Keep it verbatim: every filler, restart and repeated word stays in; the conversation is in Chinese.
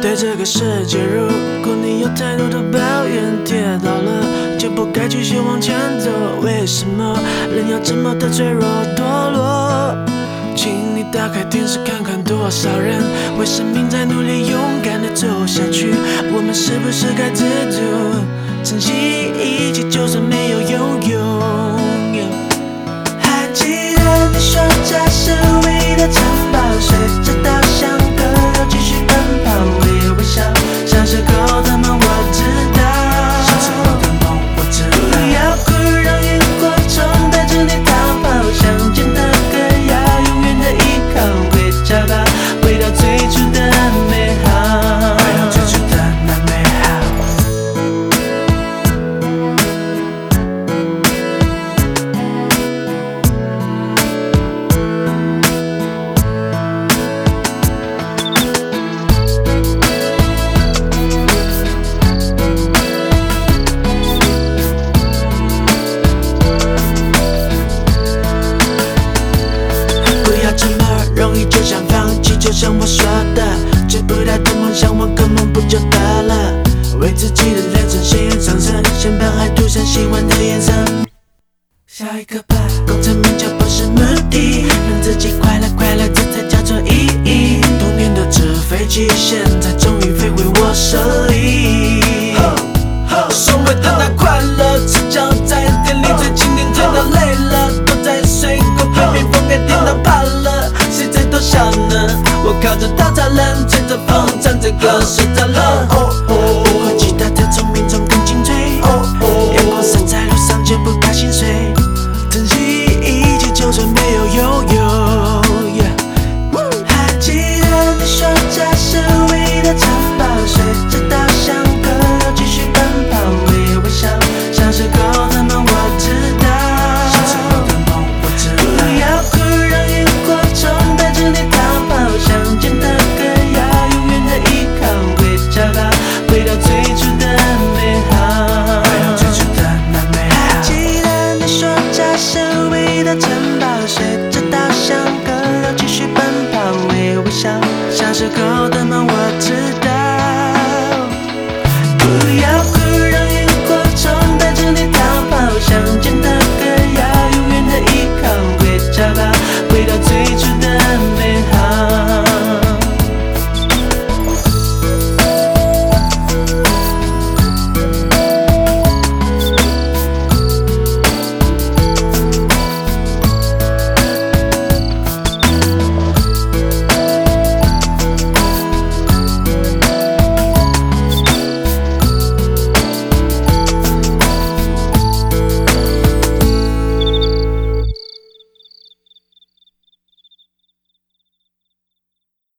对这个世界，如果你有太多的抱怨，跌倒了就不该继续往前走。为什么人要这么的脆弱堕落？请你打开电视看看，多少人为生命在努力，勇敢的走下去。我们是不是该知足，珍惜一切，就算没有拥有？还记得你说这是唯一的城堡，随着稻香河流继续奔跑，微微笑，小时候的梦我知道，小时候的梦我知道。不要哭，让萤火虫带着你逃跑，想见的歌要永远的依靠，回家吧，回到最初的美好，回到最初的那美好。就想放弃，就像我说的，追不到的梦想，我个梦不就得了？为自己的人生鲜艳上升，先把爱涂上喜欢的颜色。下一个吧，功成名就不是目的，让自己快乐快乐，这才叫做意义。童年的纸飞机，现在终于飞回我手里。所谓的那快乐，赤脚在店里最经典，甜到累了，躲在水沟被蜜蜂给叮到怕了。谁最多笑呢？我靠着稻草人，吹着风，唱着歌，睡着了。不会吉他的聪明总更精粹，阳光洒在路上就不怕心碎，珍惜一切，就算没有拥有。还记得你说这是唯一的城堡，随着稻香河流继续奔跑，微微笑，小时候的梦我知道，小时候的梦我知道。不要哭，让萤火虫带着你逃跑，想见的歌要永远的依靠，回家吧，回到最初的美好，回到最初的那美好。还记得你说这是唯一的城堡，随着稻香河流继续奔跑，微微笑，小时候的梦我知道。不要哭，让萤火虫带着你逃跑，想见的歌要永远的依靠，回家吧，回到最初的